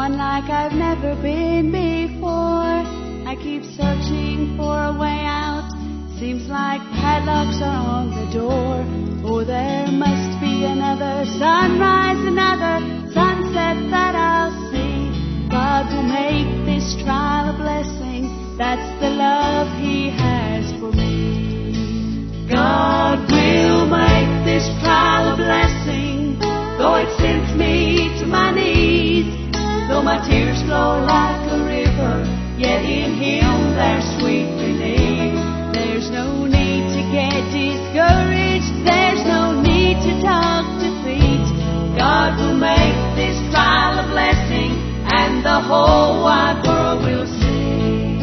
one like I've never been before. I keep searching for a way out. Seems like padlocks are on the door. Oh, there must be another sunrise, another sunset that I'll see. God will make this trial a blessing. That's the love He has for me. God will make this trial a blessing. Though it sends me to my knees, though my tears flow like a river, yet in Him there's sweet relief. There's no need to get discouraged. There's no need to talk defeat. God will make this trial a blessing, and the whole wide world will see.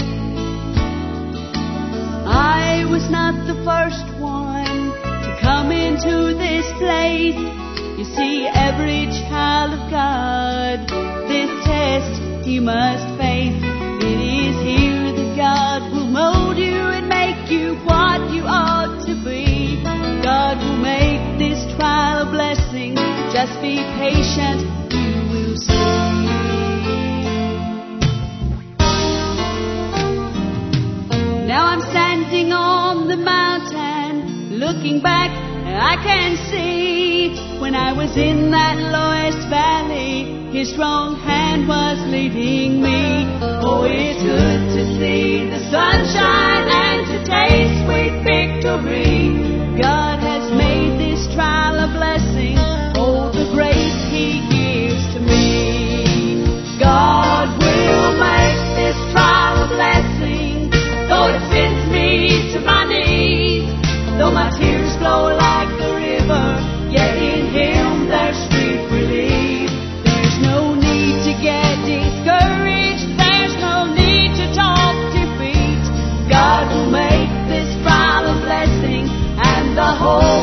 I was not the first one to come into this place. You see, every child of God, this test you must face. It is here that God will mold you and make you what you ought to be. God will make this trial a blessing. Just be patient, you will see. Now I'm standing on the mountain, looking back, I can see when I was in that lowest valley, His strong hand was leading me. Oh, it's good to see the sunshine and to taste sweet victory. God has made this trial a blessing. Oh, the grace He gives to me. God will make this trial a blessing. Though it sends me to my knees, though my tears flow like a river, yet in Him there's sweet relief. There's no need to get discouraged. There's no need to talk defeat. God will make this trial a blessing, and the whole